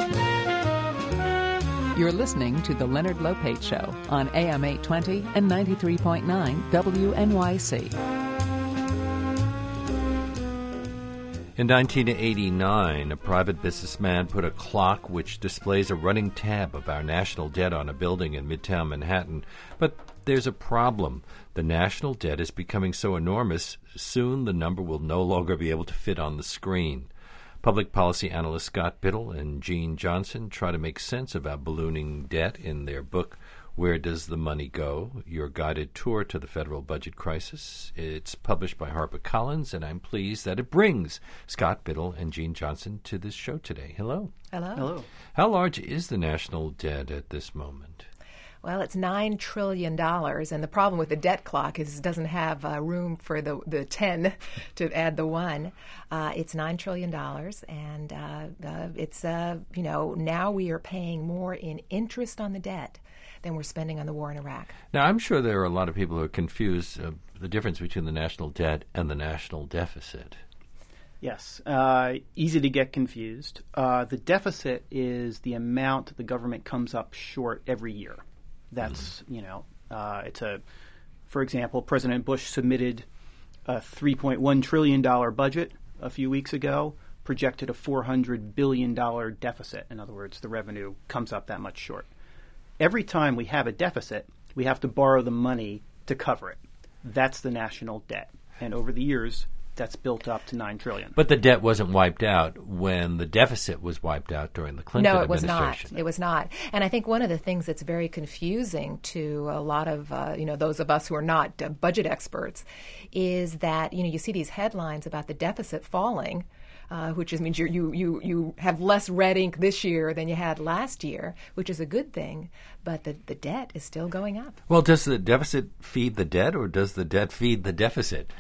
You're listening to The Leonard Lopate Show on AM 820 and 93.9 WNYC. In 1989, a private businessman put a clock which displays a running tab of our national debt on a building in Midtown Manhattan. But there's a problem. The national debt is becoming so enormous, soon the number will no longer be able to fit on the screen. Public policy analysts Scott Biddle and Gene Johnson try to make sense of our ballooning debt in their book, Where Does the Money Go? Your Guided Tour to the Federal Budget Crisis. It's published by HarperCollins, and I'm pleased that it brings Scott Biddle and Gene Johnson to this show today. Hello. Hello. Hello. How large is the national debt at this moment? Well, it's $9 trillion, and the problem with the debt clock is it doesn't have room for the 10 to add the 1. It's $9 trillion, and it's, now we are paying more in interest on the debt than we're spending on the war in Iraq. Now, I'm sure there are a lot of people who are confused the difference between the national debt and the national deficit. Yes, easy to get confused. The deficit is the amount the government comes up short every year. That's, for example, President Bush submitted a $3.1 trillion budget a few weeks ago, projected a $400 billion deficit. In other words, the revenue comes up that much short. Every time we have a deficit, we have to borrow the money to cover it. That's the national debt. And over the years, that's built up to $9 trillion. But the debt wasn't wiped out when the deficit was wiped out during the Clinton administration. No, it was not. And I think one of the things that's very confusing to a lot of those of us who are not budget experts is that you see these headlines about the deficit falling, which means you have less red ink this year than you had last year, which is a good thing. But the debt is still going up. Well, does the deficit feed the debt, or does the debt feed the deficit?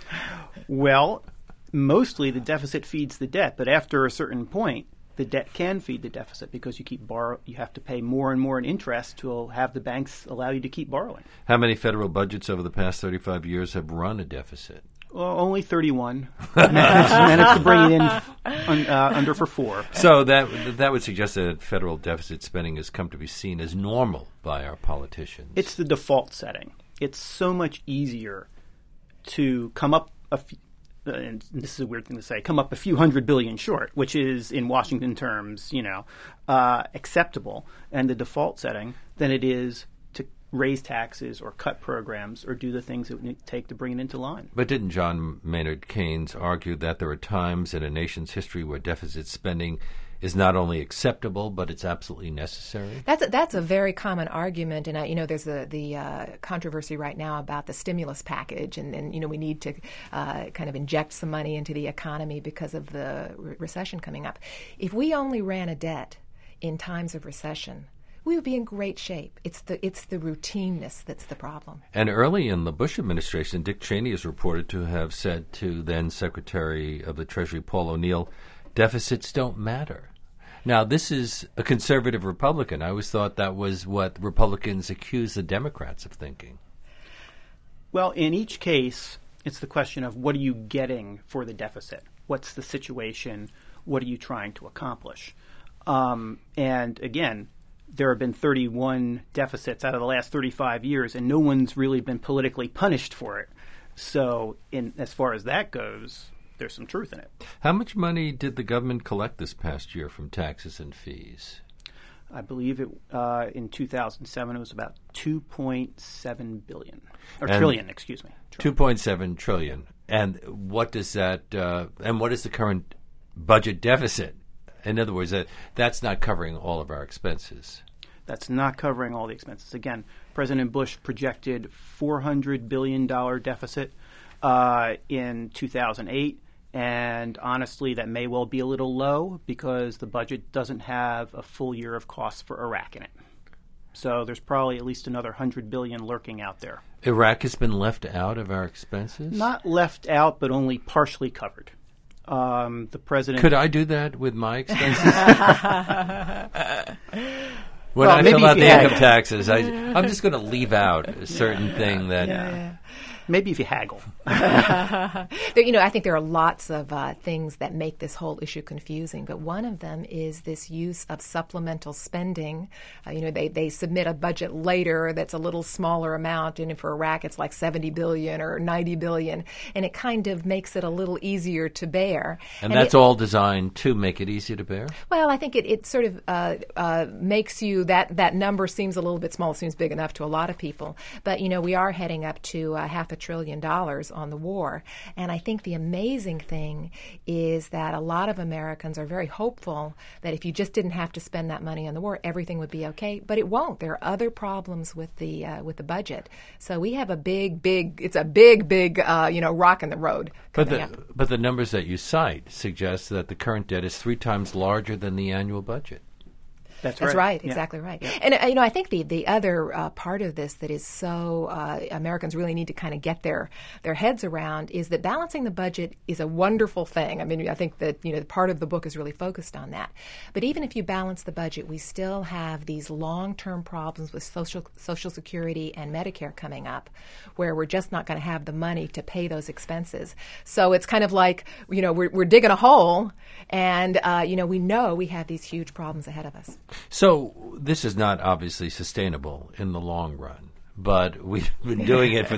Well, mostly the deficit feeds the debt, but after a certain point, the debt can feed the deficit because you have to pay more and more in interest to have the banks allow you to keep borrowing. How many federal budgets over the past 35 years have run a deficit? Well, only 31. Managed to bring it in under for 4. So that would suggest that federal deficit spending has come to be seen as normal by our politicians. It's the default setting. It's so much easier to come up and this is a weird thing to say, come up a few $100 billion short, which is in Washington terms, acceptable, and the default setting, than it is to raise taxes or cut programs or do the things it would take to bring it into line. But didn't John Maynard Keynes argue that there are times in a nation's history where deficit spending is not only acceptable, but it's absolutely necessary? That's a very common argument, and there's the controversy right now about the stimulus package, and we need to kind of inject some money into the economy because of the recession coming up. If we only ran a debt in times of recession, we would be in great shape. It's the routineness that's the problem. And early in the Bush administration, Dick Cheney is reported to have said to then Secretary of the Treasury Paul O'Neill, deficits don't matter. Now, this is a conservative Republican. I always thought that was what Republicans accuse the Democrats of thinking. Well, in each case, it's the question of what are you getting for the deficit? What's the situation? What are you trying to accomplish? And again, there have been 31 deficits out of the last 35 years, and no one's really been politically punished for it. So as far as that goes, there's some truth in it. How much money did the government collect this past year from taxes and fees? I believe in 2007 it was about $2.7 billion. Trillion, excuse me. $2.7 trillion. And what does that and what is the current budget deficit? In other words, that's not covering all of our expenses. That's not covering all the expenses. Again, President Bush projected $400 billion deficit in 2008. And honestly, that may well be a little low because the budget doesn't have a full year of costs for Iraq in it. So there's probably at least another $100 billion lurking out there. Iraq has been left out of our expenses? Not left out, but only partially covered. The president. Could I do that with my expenses? When I fill out the income taxes, I'm just going to leave out a certain thing that. Maybe if you haggle. I think there are lots of things that make this whole issue confusing, but one of them is this use of supplemental spending. They submit a budget later that's a little smaller amount, and for Iraq it's like $70 billion or $90 billion, and it kind of makes it a little easier to bear. And that's all designed to make it easier to bear? Well, I think it sort of makes you, that number seems a little bit small, seems big enough to a lot of people, but we are heading up to $500 billion on the war, and I think the amazing thing is that a lot of Americans are very hopeful that if you just didn't have to spend that money on the war, everything would be okay, but it won't. There are other problems with the budget, so we have a big rock in the road. But the numbers that you cite suggest that the current debt is 3 times larger than the annual budget. That's right. Yeah. Exactly right. Yeah. And I think the other part of this that is so Americans really need to kind of get their heads around is that balancing the budget is a wonderful thing. I mean, I think that part of the book is really focused on that. But even if you balance the budget, we still have these long-term problems with Social Security and Medicare coming up, where we're just not going to have the money to pay those expenses. So it's kind of like we're digging a hole, and we know we have these huge problems ahead of us. So this is not obviously sustainable in the long run, but we've been doing it for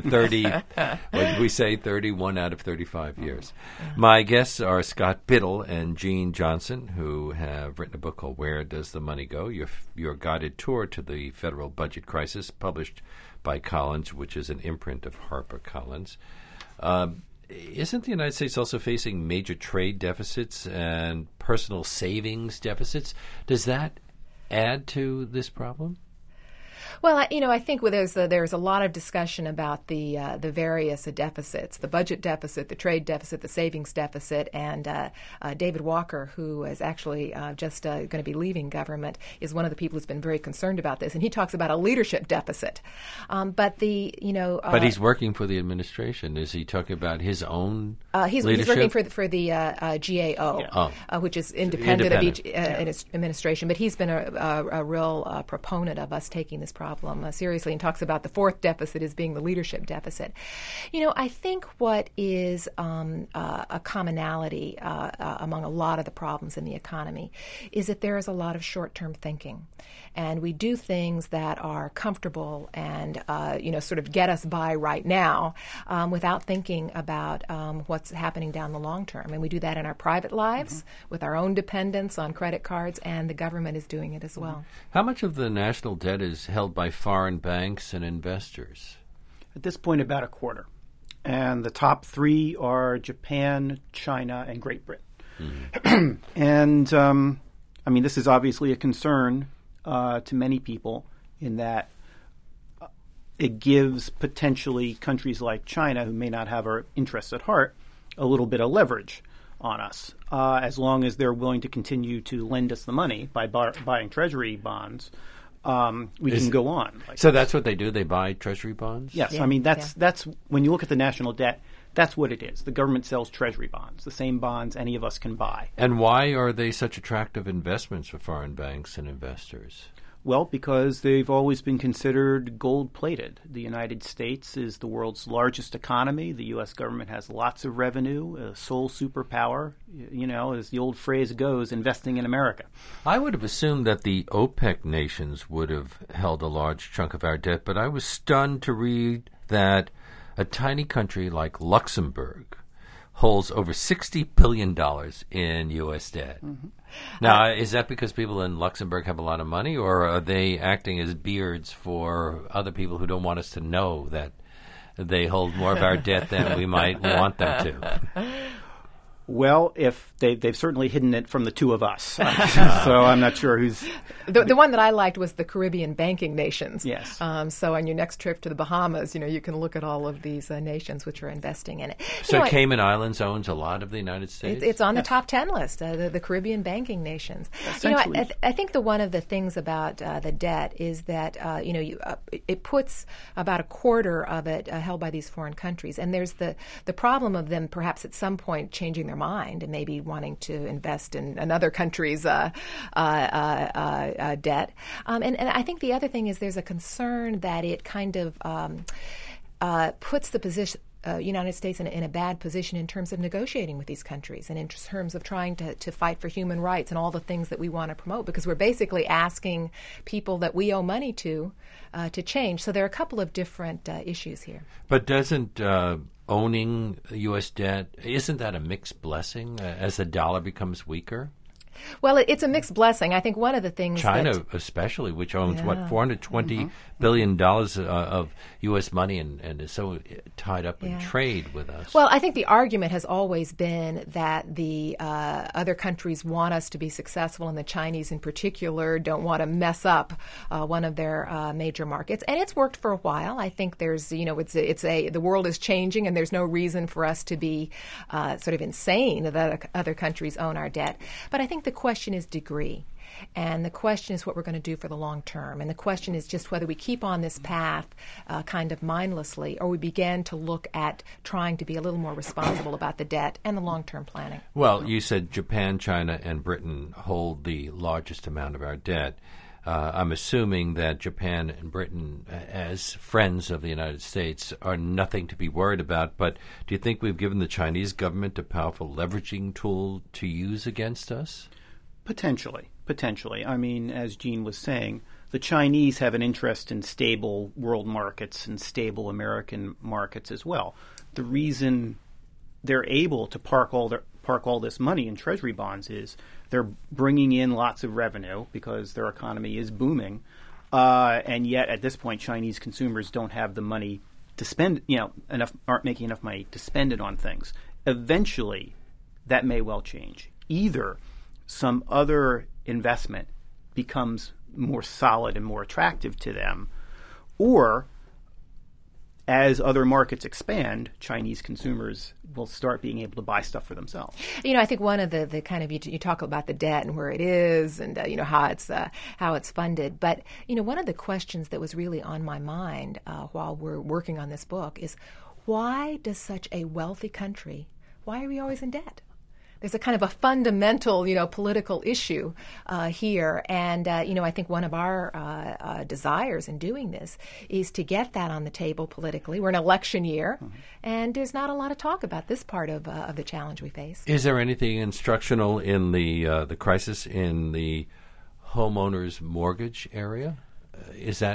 31 out of 35 years. My guests are Scott Biddle and Jean Johnson, who have written a book called Where Does the Money Go? Your guided tour to the federal budget crisis, published by Collins, which is an imprint of HarperCollins. Isn't the United States also facing major trade deficits and personal savings deficits? Does that add to this problem? Well, I think there's a lot of discussion about the various deficits, the budget deficit, the trade deficit, the savings deficit, and David Walker, who is actually just going to be leaving government, is one of the people who's been very concerned about this, and he talks about a leadership deficit. But he's working for the administration. Is he talking about his own he's leadership? He's working for the GAO, which is independent of each administration. But he's been a real proponent of us taking this problem seriously, and talks about the fourth deficit as being the leadership deficit. I think what is a commonality among a lot of the problems in the economy is that there is a lot of short-term thinking, and we do things that are comfortable and sort of get us by right now without thinking about what's happening down the long term. And we do that in our private lives with our own dependence on credit cards, and the government is doing it as well. How much of the national debt is held by foreign banks and investors? At this point, about a quarter. And the top 3 are Japan, China, and Great Britain. And, this is obviously a concern to many people in that it gives potentially countries like China, who may not have our interests at heart, a little bit of leverage on us, as long as they're willing to continue to lend us the money by buying treasury bonds. We can go on. So that's what they do? They buy treasury bonds? Yes. Yeah. That's when you look at the national debt, that's what it is. The government sells treasury bonds, the same bonds any of us can buy. And why are they such attractive investments for foreign banks and investors? Well, because they've always been considered gold-plated. The United States is the world's largest economy. The U.S. government has lots of revenue, a sole superpower. As the old phrase goes, investing in America. I would have assumed that the OPEC nations would have held a large chunk of our debt, but I was stunned to read that a tiny country like Luxembourg holds over $60 billion in U.S. debt. Now, is that because people in Luxembourg have a lot of money, or are they acting as beards for other people who don't want us to know that they hold more of our debt than we might want them to? Well, if they've certainly hidden it from the two of us, so I'm not sure who's... The one that I liked was the Caribbean banking nations. Yes. So on your next trip to the Bahamas, you can look at all of these nations which are investing in it. So Cayman Islands owns a lot of the United States? It's on the top 10 list, the Caribbean banking nations. I think one of the things about the debt is that, it puts about a quarter of it held by these foreign countries. And there's the problem of them perhaps at some point changing their mind and maybe wanting to invest in another country's debt. And I think the other thing is there's a concern that it kind of puts the United States in a bad position in terms of negotiating with these countries and in terms of trying to fight for human rights and all the things that we want to promote, because we're basically asking people that we owe money to change. So there are a couple of different issues here. But doesn't owning U.S. debt, isn't that a mixed blessing as the dollar becomes weaker? Well, it's a mixed blessing. I think one of the things China especially, which owns, $420 billion of U.S. money and is so tied up in trade with us. Well, I think the argument has always been that the other countries want us to be successful, and the Chinese in particular don't want to mess up one of their major markets. And it's worked for a while. I think there's, the world is changing, and there's no reason for us to be sort of insane that other countries own our debt. But I think the question is degree. And the question is what we're going to do for the long term. And the question is just whether we keep on this path kind of mindlessly, or we begin to look at trying to be a little more responsible about the debt and the long-term planning. Well, you said Japan, China, and Britain hold the largest amount of our debt. I'm assuming that Japan and Britain, as friends of the United States, are nothing to be worried about. But do you think we've given the Chinese government a powerful leveraging tool to use against us? Potentially. I mean, as Gene was saying, the Chinese have an interest in stable world markets and stable American markets as well. The reason they're able to park all this money in treasury bonds is they're bringing in lots of revenue because their economy is booming, and yet at this point, Chinese consumers don't have the money to spend. Aren't making enough money to spend it on things. Eventually, that may well change. Either some other investment becomes more solid and more attractive to them, or as other markets expand, Chinese consumers will start being able to buy stuff for themselves. I think one of the kind of you talk about the debt and where it is, and how it's funded. But one of the questions that was really on my mind while we're working on this book is, why does such a wealthy country? Why are we always in debt? There's a kind of a fundamental, political issue here. And, I think one of our desires in doing this is to get that on the table politically. We're in an election year, and there's not a lot of talk about this part of the challenge we face. Is there anything instructional in the crisis in the homeowners mortgage area? Is that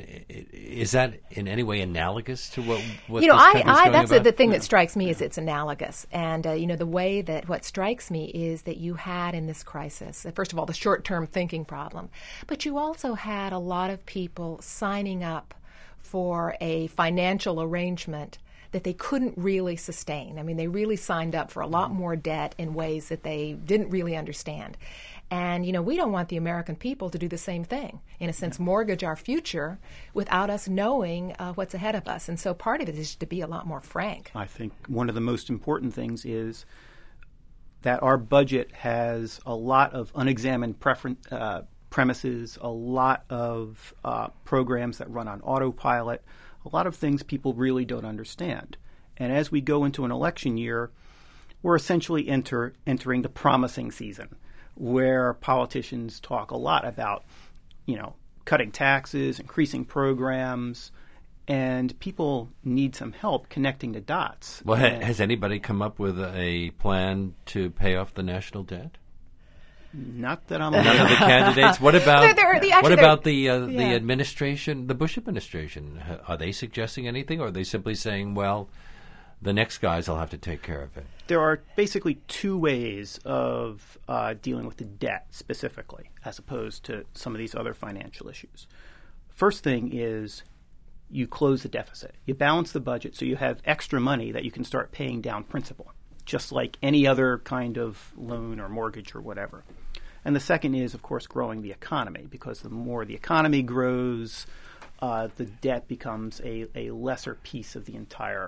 in any way analogous to what this country's going that's about? the thing that strikes me is it's analogous. And, the way that what strikes me is that you had in this crisis, first of all, the short-term thinking problem, but you also had a lot of people signing up for a financial arrangement that they couldn't really sustain. I mean, they really signed up for a lot more debt in ways that they didn't really understand. And, we don't want the American people to do the same thing, in a sense, mortgage our future without us knowing what's ahead of us. And so part of it is to be a lot more frank. I think one of the most important things is that our budget has a lot of unexamined premises, a lot of programs that run on autopilot, a lot of things people really don't understand. And as we go into an election year, we're essentially entering the promising season, where politicians talk a lot about, cutting taxes, increasing programs, and people need some help connecting the dots. Well, has anybody come up with a plan to pay off the national debt? Not that I'm aware of. None of the candidates. What about the administration, the Bush administration? Are they suggesting anything, or are they simply saying, well, the next guys will have to take care of it? There are basically two ways of dealing with the debt specifically, as opposed to some of these other financial issues. First thing is you close the deficit. You balance the budget so you have extra money that you can start paying down principal, just like any other kind of loan or mortgage or whatever. And the second is, of course, growing the economy, because the more the economy grows, the debt becomes a lesser piece of the entire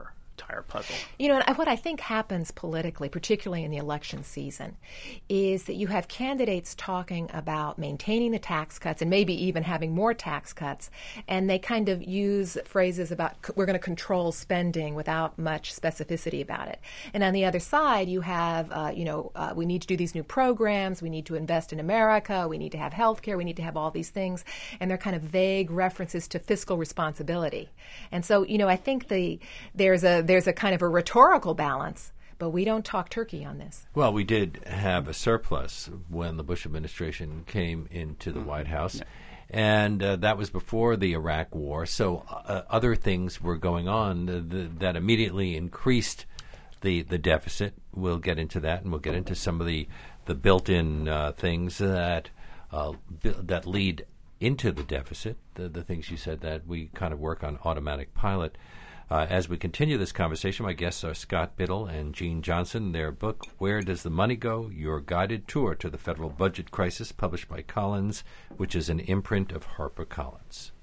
entire puzzle. You know, and what I think happens politically, particularly in the election season, is that you have candidates talking about maintaining the tax cuts and maybe even having more tax cuts, and they kind of use phrases about we're going to control spending without much specificity about it. And on the other side, you have, we need to do these new programs, we need to invest in America, we need to have health care, we need to have all these things, and they're kind of vague references to fiscal responsibility. And so, I think there's a kind of a rhetorical balance, but we don't talk turkey on this. Well, we did have a surplus when the Bush administration came into the White House, and that was before the Iraq War. So other things were going on that immediately increased the deficit. We'll get into that, and we'll get into some of the built-in things that lead into the deficit, the things you said that we kind of work on automatic pilot. As we continue this conversation, my guests are Scott Biddle and Gene Johnson. Their book, Where Does the Money Go? Your Guided Tour to the Federal Budget Crisis, published by Collins, which is an imprint of HarperCollins.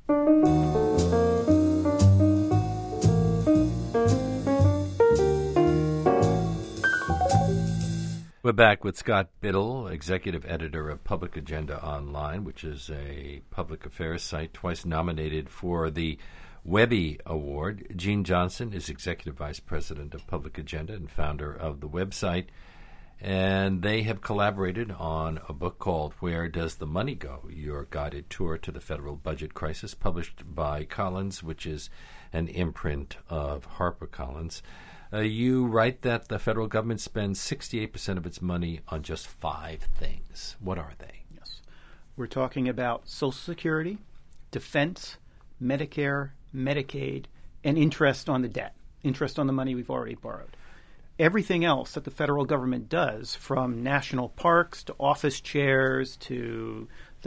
We're back with Scott Biddle, executive editor of Public Agenda Online, which is a public affairs site twice nominated for the Webby Award. Gene Johnson is executive vice president of Public Agenda and founder of the website. And they have collaborated on a book called Where Does the Money Go? Your Guided Tour to the Federal Budget Crisis, published by Collins, which is an imprint of HarperCollins. You write that the federal government spends 68% of its money on just 5 things. What are they? Yes. We're talking about Social Security, defense, Medicare, Medicaid, and interest on the debt, interest on the money we've already borrowed. Everything else that the federal government does, from national parks to office chairs to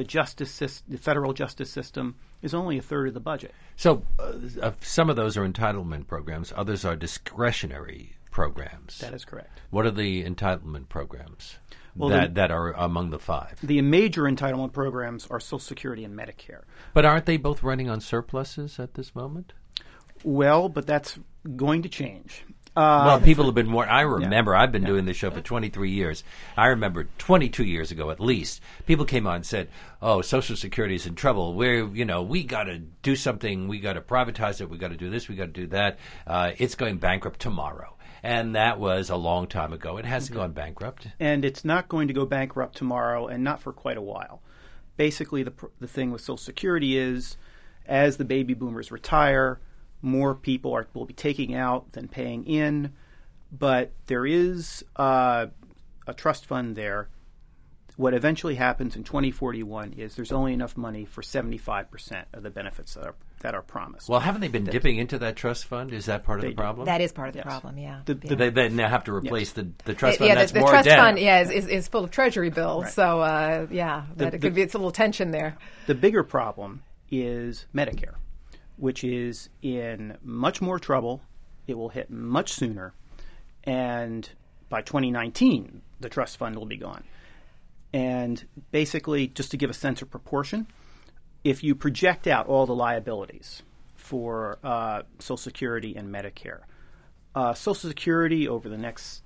the federal justice system, is only a third of the budget. So some of those are entitlement programs. Others are discretionary programs. That is correct. What are the entitlement programs that are among the 5? The major entitlement programs are Social Security and Medicare. But aren't they both running on surpluses at this moment? Well, but that's going to change. Well, people have been more. I remember, I've been doing this show for 23 years. I remember 22 years ago at least, people came on and said, oh, Social Security is in trouble. We got to do something. We got to privatize it. We got to do this. We got to do that. It's going bankrupt tomorrow. And that was a long time ago. It hasn't gone bankrupt. And it's not going to go bankrupt tomorrow, and not for quite a while. Basically, the thing with Social Security is, as the baby boomers retire, more people will be taking out than paying in, but there is a trust fund there. What eventually happens in 2041 is there's only enough money for 75% of the benefits that are promised. Well, haven't they been dipping into that trust fund? Is that part of the problem? That is part of the problem, yeah. They now have to replace the trust fund. That's the more trust debt. Fund is full of treasury bills, right. So it's a little tension there. The bigger problem is Medicare, which is in much more trouble. It will hit much sooner. And by 2019, the trust fund will be gone. And basically, just to give a sense of proportion, if you project out all the liabilities for Social Security and Medicare, Social Security over the next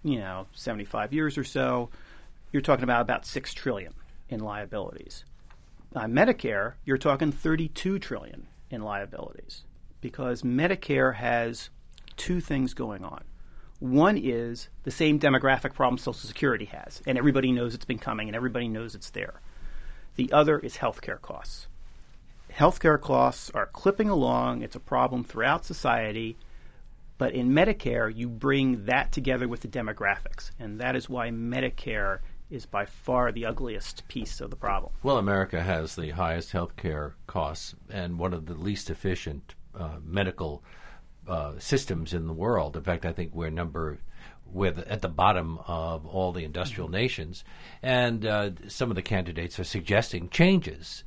75 years or so, you're talking about $6 trillion in liabilities. Medicare, you're talking $32 trillion in liabilities, because Medicare has 2 things going on. One is the same demographic problem Social Security has, and everybody knows it's been coming, and everybody knows it's there. The other is healthcare costs. Healthcare costs are clipping along. It's a problem throughout society. But in Medicare, you bring that together with the demographics, and that is why Medicare is by far the ugliest piece of the problem. Well, America has the highest health care costs and one of the least efficient medical systems in the world. In fact, I think we're at the bottom of all the industrial nations, and some of the candidates are suggesting changes.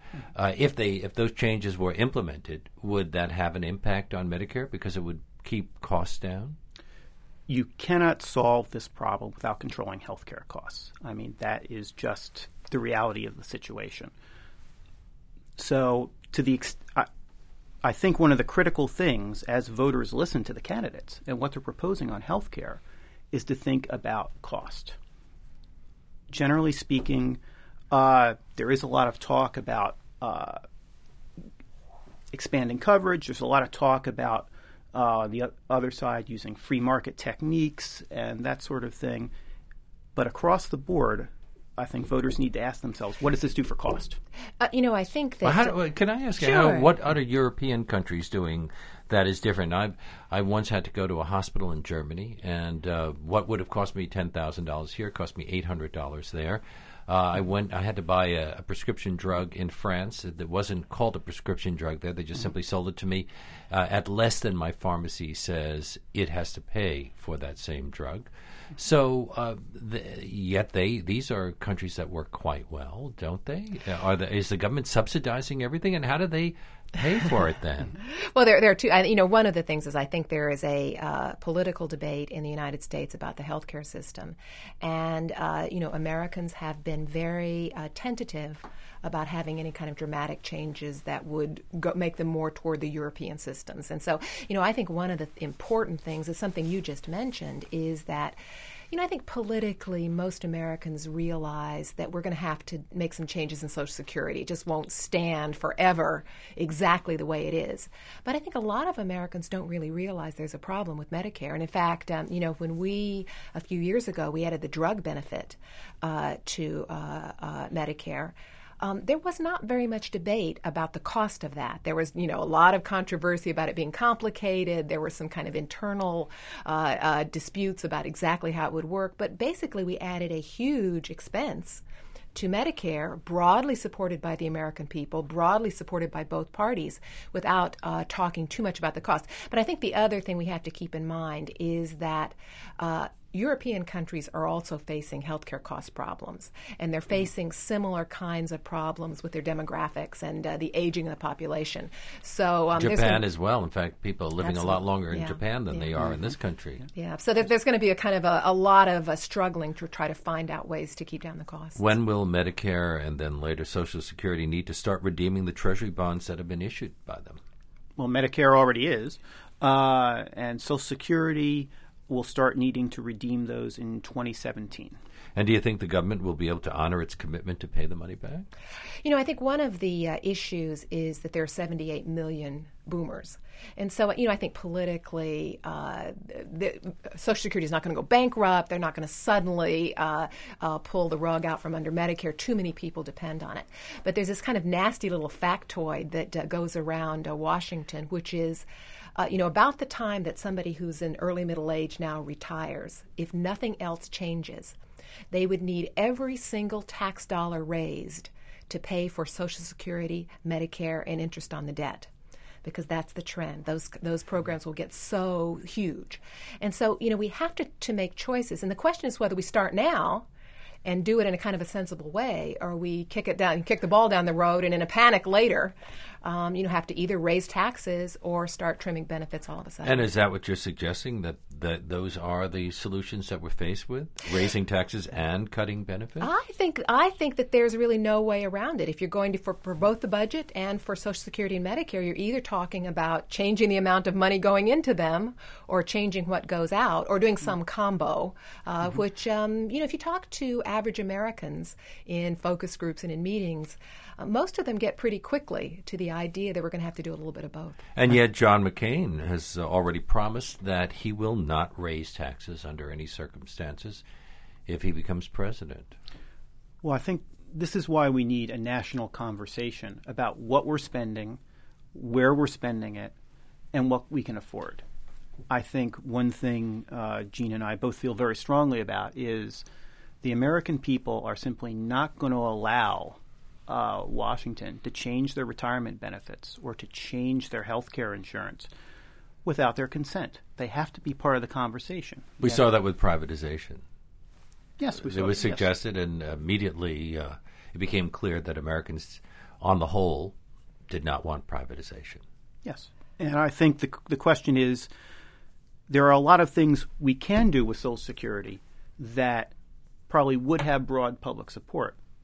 If those changes were implemented, would that have an impact on Medicare because it would keep costs down? You cannot solve this problem without controlling healthcare costs. I mean, that is just the reality of the situation. So, I think one of the critical things as voters listen to the candidates and what they're proposing on health care is to think about cost. Generally speaking, there is a lot of talk about expanding coverage. There's a lot of talk about the other side using free market techniques and that sort of thing. But across the board, I think voters need to ask themselves, what does this do for cost? I think that... Well, can I ask Sure. you, what other European countries doing that is different? I once had to go to a hospital in Germany, and what would have cost me $10,000 here cost me $800 there. I had to buy a prescription drug in France that wasn't called a prescription drug there. They just simply sold it to me at less than my pharmacy says it has to pay for that same drug. So, these are countries that work quite well, don't they? Is the government subsidizing everything, and how do they pay for it then? Well, there are two. One of the things is I think there is a political debate in the United States about the healthcare system, and Americans have been very tentative about having any kind of dramatic changes that would make them more toward the European systems. And so, I think one of the important things is something you just mentioned is that, I think politically most Americans realize that we're going to have to make some changes in Social Security. It just won't stand forever exactly the way it is. But I think a lot of Americans don't really realize there's a problem with Medicare. And in fact, when a few years ago, we added the drug benefit to Medicare, there was not very much debate about the cost of that. There was, a lot of controversy about it being complicated. There were some kind of internal disputes about exactly how it would work. But basically, we added a huge expense to Medicare, broadly supported by the American people, broadly supported by both parties, without talking too much about the cost. But I think the other thing we have to keep in mind is that European countries are also facing healthcare cost problems, and they're facing similar kinds of problems with their demographics and the aging of the population. So Japan as well. In fact, people are living a lot longer in Japan than they are in this country. Yeah. So there's going to be a lot of struggling to try to find out ways to keep down the costs. When will Medicare and then later Social Security need to start redeeming the Treasury bonds that have been issued by them? Well, Medicare already is, and Social Security will start needing to redeem those in 2017. And do you think the government will be able to honor its commitment to pay the money back? I think one of the issues is that there are 78 million boomers. And so, I think politically, Social Security is not going to go bankrupt. They're not going to suddenly pull the rug out from under Medicare. Too many people depend on it. But there's this kind of nasty little factoid that goes around Washington, which is, about the time that somebody who's in early middle age now retires, if nothing else changes, they would need every single tax dollar raised to pay for Social Security, Medicare, and interest on the debt, because that's the trend. Those programs will get so huge. And so, we have to make choices. And the question is whether we start now and do it in a kind of a sensible way, or we kick the ball down the road, and in a panic later, have to either raise taxes or start trimming benefits all of a sudden. And is that what you're suggesting, that those are the solutions that we're faced with, raising taxes and cutting benefits? I think that there's really no way around it. If you're going to, for both the budget and for Social Security and Medicare, you're either talking about changing the amount of money going into them or changing what goes out or doing some combo, which, if you talk to average Americans in focus groups and in meetings, most of them get pretty quickly to the idea that we're going to have to do a little bit of both. And yet John McCain has already promised that he will not raise taxes under any circumstances if he becomes president. Well, I think this is why we need a national conversation about what we're spending, where we're spending it, and what we can afford. I think one thing Gene and I both feel very strongly about is the American people are simply not going to allow Washington to change their retirement benefits or to change their health care insurance without their consent. They have to be part of the conversation. We saw that with privatization. Yes, we saw it was yes. suggested, and immediately it became clear that Americans, on the whole, did not want privatization. Yes, and I think the question is, there are a lot of things we can do with Social Security that probably would have broad public support.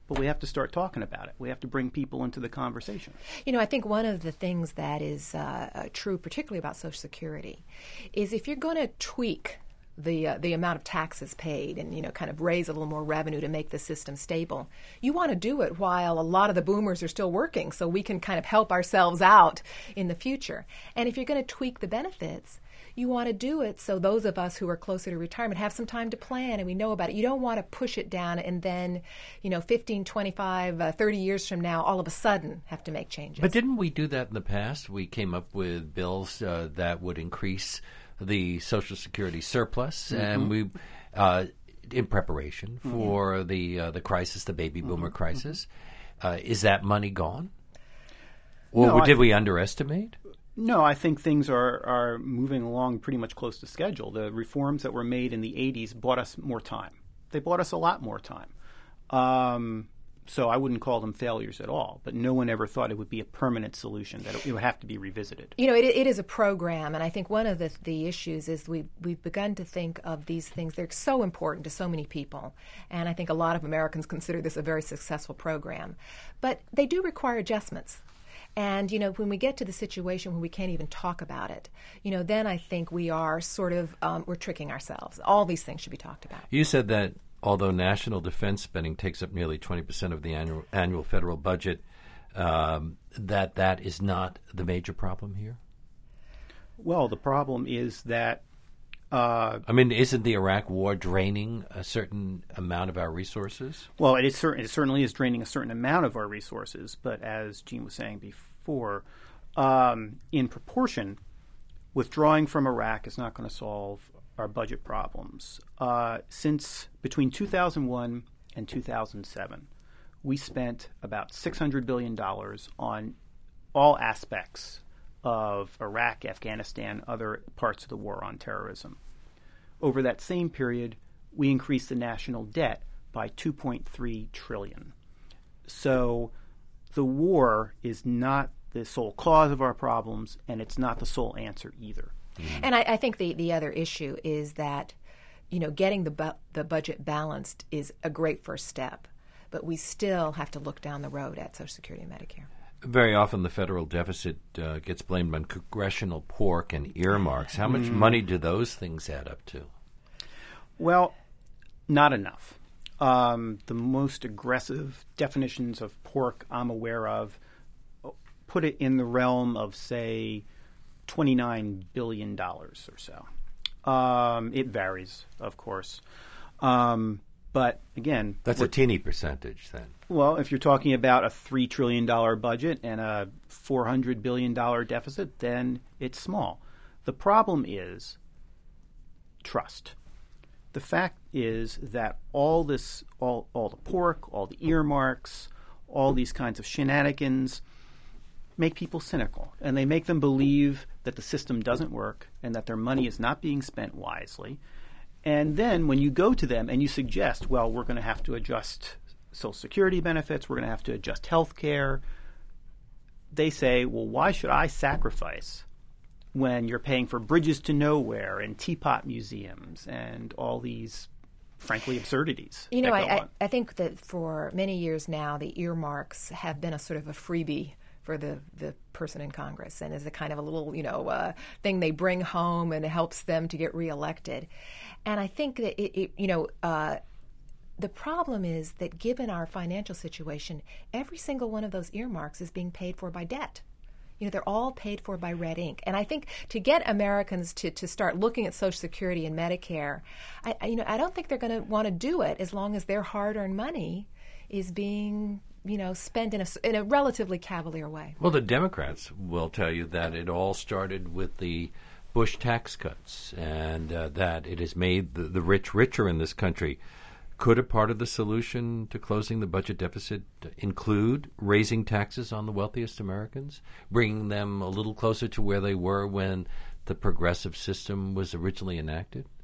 but we have to start talking about it. We have to bring people into the conversation. You know, I think one of the things that is true, particularly about Social Security, is if you're going to tweak the amount of taxes paid and, you know, kind of raise a little more revenue to make the system stable, you want to do it while a lot of the boomers are still working so we can kind of help ourselves out in the future. And if you're going to tweak the benefits, you want to do it so those of us who are closer to retirement have some time to plan and we know about it. You don't want to push it down and then, you know, 15, 25, 30 years from now, all of a sudden have to make changes. But didn't we do that in the past? We came up with bills that would increase the Social Security surplus, and we, in preparation for the crisis, the baby boomer crisis. Is that money gone? Or No, did we underestimate? No, I think things are moving along pretty much close to schedule. The reforms that were made in the 80s bought us more time. They bought us a lot more time. So I wouldn't call them failures at all, but no one ever thought it would be a permanent solution, that it would have to be revisited. You know, it is a program, and I think one of the issues is we've begun to think of these things. They're so important to so many people, and I think a lot of Americans consider this a very successful program. But they do require adjustments. And, you know, when we get to the situation where we can't even talk about it, you know, then I think we are sort of, we're tricking ourselves. All these things should be talked about. You said that although national defense spending takes up nearly 20% of the annual federal budget, that is not the major problem here? Well, the problem is that I mean, isn't the Iraq War draining a certain amount of our resources? Well, it certainly is draining a certain amount of our resources, but as Gene was saying before, in proportion, withdrawing from Iraq is not going to solve our budget problems. Since between 2001 and 2007, we spent about $600 billion on all aspects of Iraq, Afghanistan, other parts of the war on terrorism. Over that same period, we increased the national debt by $2.3 trillion. So the war is not the sole cause of our problems, and it's not the sole answer either. And I think the other issue is that, you know, getting the budget balanced is a great first step, but we still have to look down the road at Social Security and Medicare. Very often the federal deficit gets blamed on congressional pork and earmarks. How much money do those things add up to? Well, not enough. The most aggressive definitions of pork I'm aware of put it in the realm of, say, $29 billion or so. It varies, of course. But again, that's a teeny percentage then. Well, if you're talking about a $3 trillion budget and a $400 billion deficit, then it's small. The problem is trust. The fact is that all the pork, all the earmarks, all these kinds of shenanigans make people cynical, and they make them believe that the system doesn't work and that their money is not being spent wisely. And then when you go to them and you suggest, well, we're going to have to adjust Social Security benefits, we're going to have to adjust health care, they say, well, why should I sacrifice when you're paying for bridges to nowhere and teapot museums and all these, frankly, absurdities? You know, I think that for many years now, the earmarks have been a sort of a freebie for the person in Congress, and is a kind of a little, you know, thing they bring home, and it helps them to get reelected. And I think that the problem is that given our financial situation, every single one of those earmarks is being paid for by debt. You know, they're all paid for by red ink. And I think to get Americans to start looking at Social Security and Medicare, I don't think they're going to want to do it as long as their hard-earned money is being, you know, spent in a relatively cavalier way. Well, the Democrats will tell you that it all started with the Bush tax cuts, and that it has made the rich richer in this country. Could a part of the solution to closing the budget deficit include raising taxes on the wealthiest Americans, bringing them a little closer to where they were when the progressive system was originally enacted?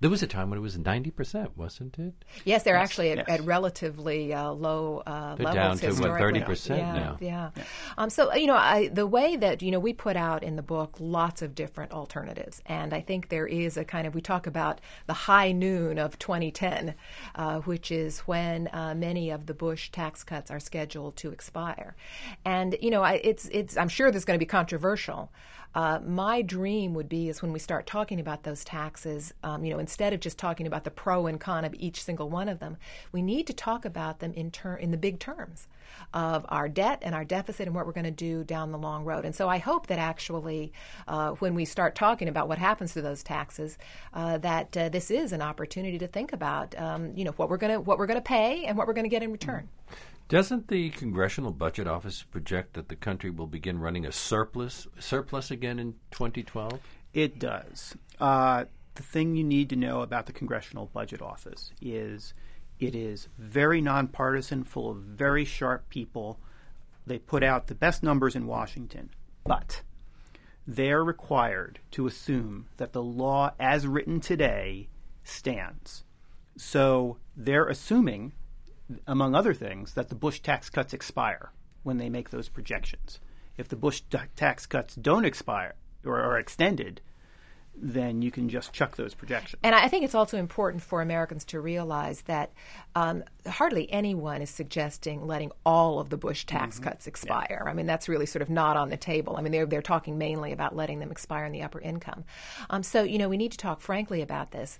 There was a time when it was 90%, wasn't it? Yes, they're Yes, actually yes. at relatively low They're levels down to, what, historically. 30% now? Yeah. So, the way that, we put out in the book lots of different alternatives. And I think there is a kind of, we talk about the high noon of 2010, which is when many of the Bush tax cuts are scheduled to expire. And, I'm sure there's going to be controversial. My dream would be is when we start talking about those taxes, instead of just talking about the pro and con of each single one of them, we need to talk about them in the big terms of our debt and our deficit and what we're going to do down the long road. And so I hope that actually when we start talking about what happens to those taxes, that this is an opportunity to think about, what we're going to pay and what we're going to get in return. Doesn't the Congressional Budget Office project that the country will begin running a surplus again in 2012? It does. The thing you need to know about the Congressional Budget Office is it is very nonpartisan, full of very sharp people. They put out the best numbers in Washington, but they're required to assume that the law as written today stands. So they're assuming, among other things, that the Bush tax cuts expire when they make those projections. If the Bush tax cuts don't expire or are extended, then you can just chuck those projections. And I think it's also important for Americans to realize that hardly anyone is suggesting letting all of the Bush tax cuts expire. Yeah. I mean, that's really sort of not on the table. I mean, they're talking mainly about letting them expire in the upper income. So, we need to talk frankly about this.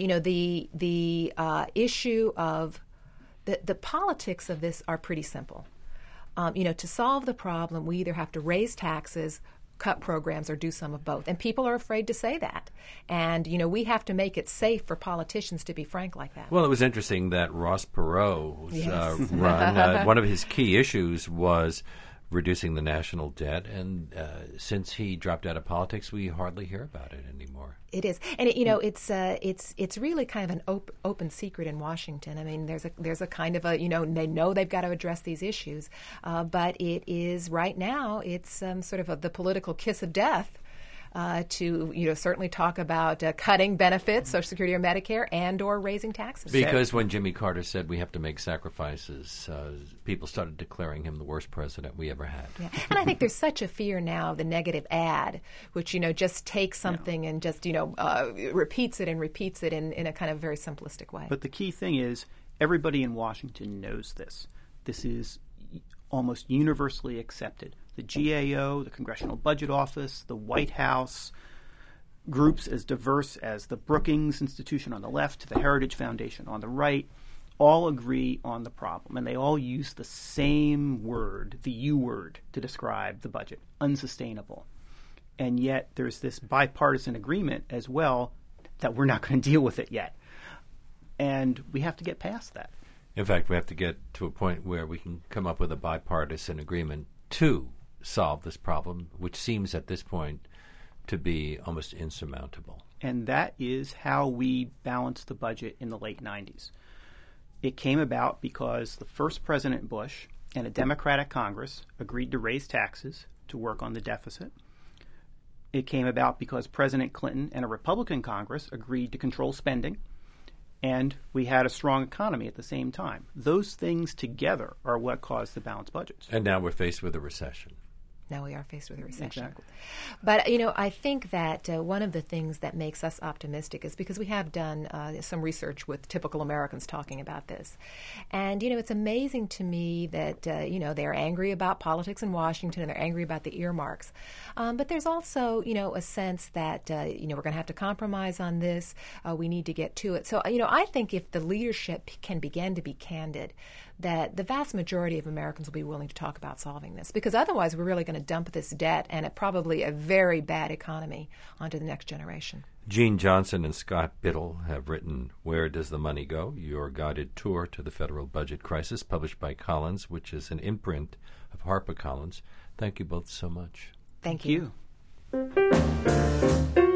The issue of the politics of this are pretty simple. To solve the problem, we either have to raise taxes, cut programs, or do some of both. And people are afraid to say that. And, we have to make it safe for politicians to be frank like that. Well, it was interesting that Ross Perot's Yes. run, one of his key issues was reducing the national debt. And since he dropped out of politics, we hardly hear about it anymore. It is, and it's really kind of an open secret in Washington. I mean, there's a kind of a they know they've got to address these issues, but it is right now it's sort of the political kiss of death to certainly talk about cutting benefits, Social Security or Medicare, and or raising taxes. Because when Jimmy Carter said we have to make sacrifices, people started declaring him the worst president we ever had. Yeah. And I think there's such a fear now of the negative ad, which just takes something and just repeats it in a kind of very simplistic way. But the key thing is everybody in Washington knows this. This is almost universally accepted. The GAO, the Congressional Budget Office, the White House, groups as diverse as the Brookings Institution on the left, the Heritage Foundation on the right, all agree on the problem. And they all use the same word, the U word, to describe the budget, unsustainable. And yet there's this bipartisan agreement as well that we're not going to deal with it yet. And we have to get past that. In fact, we have to get to a point where we can come up with a bipartisan agreement to solve this problem, which seems at this point to be almost insurmountable. And that is how we balanced the budget in the late 90s. It came about because the first President Bush and a Democratic Congress agreed to raise taxes to work on the deficit. It came about because President Clinton and a Republican Congress agreed to control spending. And we had a strong economy at the same time. Those things together are what caused the balanced budgets. And now we're faced with a recession. Now we are faced with a recession. Exactly. But, I think that one of the things that makes us optimistic is because we have done some research with typical Americans talking about this. And, it's amazing to me that, they're angry about politics in Washington and they're angry about the earmarks. But there's also, a sense that, we're going to have to compromise on this. We need to get to it. So, I think if the leadership can begin to be candid, that the vast majority of Americans will be willing to talk about solving this, because otherwise we're really going to dump this debt and probably a very bad economy onto the next generation. Gene Johnson and Scott Bittle have written Where Does the Money Go? Your Guided Tour to the Federal Budget Crisis, published by Collins, which is an imprint of HarperCollins. Thank you both so much. Thank you. Thank you.